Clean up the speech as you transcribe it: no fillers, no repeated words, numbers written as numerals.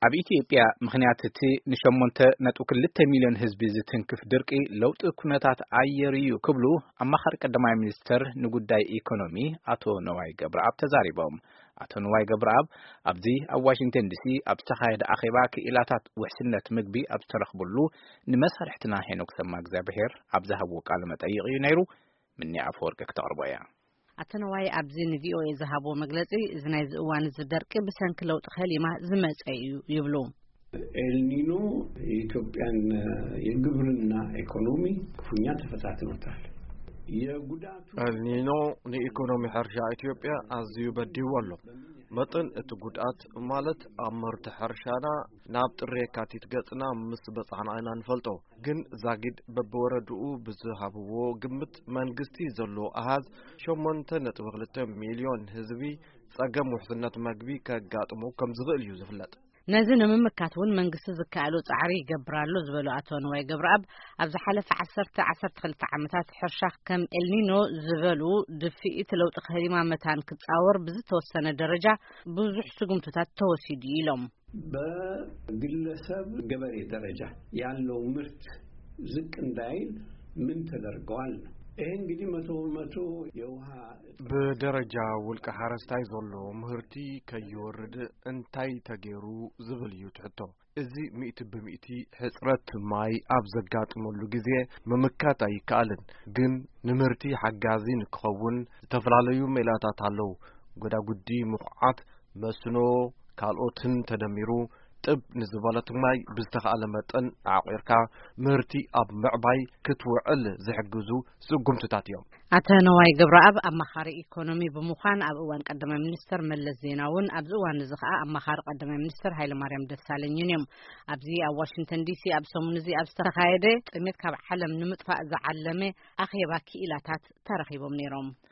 ኣብ ኢትዮጵያ ምኽንያት እቲ ን8.2 ሚልዮን ህዝቢ ዝትንክፍ ድርቂ ለውጢ ኩነታት ኣየር እዩ ክብሉ ኣማኻሪ ቀዳማይ ሚኒስተር ንጉዳይ ኢኮኖሚ አቶ ነዋይ ገብረአብ ተዛሪቦም። አቶ ነዋይ ገብረአብ ኣብዚ ኣብ ዋሽንግተን ዲሲ ኣብ ዝተኻየደ ኣኼባ ክኢላታት ውሕስነት ምግቢ ኣብ ዝተረኽብሉ ንመሳርሕትና ሄኖክ ሰማእግዚአብሔር ኣብ ዝሃብዎ ቃለ መጠይቅ እዩ ነይሩ። ምኒ ኣፈወርቂ ከተቕርቦ እያ። አቶ ነዋይ ኣብዚ ንቪኦኤ ዝሃብዎ መግለጺ እዚ ናይ ዝእዋን ዝደርቂ ብሰንኪ ለውጢ ኸሊማ ዝመጸ እዩ ይብሉ። ኤልኒኖ የኢትዮጵያን የግብርና ኢኮኖሚ ክፉኛ ተፈታትኖታል። ኤልኒኖ ንኢኮኖሚ ሕርሻ ኢትዮጵያ ኣዝዩ በዲዎ ኣሎ። መጠን እቲ ጉድኣት ማለት ኣብ ምርት ሕርሻና ናብ ጥሪ የካቲት ገጽና ምስ በጻሕና ኢና ንፈልጦ። ግን ዛጊድ በብወረድኡ ብዝሃብዎ ግምት መንግስቲ ዘለዎ ኣሃዝ 8.2 ሚልዮን ህዝቢ ጸገም ውሕስነት ምግቢ ከጋጥሞ ከም ዝኽእል እዩ ዝፍለጥ። ነዚ ንምምካት እውን መንግስቲ ዝካኣሎ ጻዕሪ ይገብራሉ ዝበሉ አቶ ነዋይ ገብረአብ ኣብ ዝሓለፈ 12 ዓመታት ሕርሻ ከም ኤልኒኖ ዝበሉ ድፊኢት ለውጢ ኸሊማ መታን ክጻወር ብዝተወሰነ ደረጃ ብዙሕ ስጉምትታት ተወሲዱ ኢሎም። በግለሰብ ገበሬ ደረጃ ያለው ምርት ዝቅ እንዳይል ምን ተደርገዋል ነው። ይሄ እንግዲህ 100% የውሃ በደረጃ ውልቀ ሓረስታይ ዘሎ ምህርቲ ከይወርድ እንታይ ተገይሩ ዝብል እዩ ትሕቶ። እዚ 100% ሕጽረት ማይ ኣብ ዘጋጥመሉ ግዜ ምምካት ኣይከኣልን። ግን ንምህርቲ ሓጋዚ ንክኸውን ዝተፈላለዩ ሜላታት ኣለዉ። ጎዳጉዲ ምኹዓት መስኖ ካልኦትን ተደሚሩ ጥብ ንዝበለት ማይ ብዝተኻለ መጠን ዓቂርካ ምህርቲ ኣብ ምዕባይ ክትውዕል ዝሕግዙ ስጉምትታት እዮም። አቶ ነዋይ ገብረአብ ኣማኻሪ ኢኮኖሚ ብምዃን ኣብ እዋን ቀዳማይ ሚኒስተር መለስ ዜናውን ኣብዚ እዋን እዚ ከዓ ኣማኻሪ ቀዳማይ ሚኒስተር ሃይለማርያም ደሳለኝ እዮም። ኣብዚ ኣብ ዋሽንግተን ዲሲ ኣብ ሰሙን እዚ ኣብ ዝተኻየደ ጥሜት ካብ ዓለም ንምጥፋእ ዝዓለመ ኣኼባ ክኢላታት ተረኺቦም ነይሮም።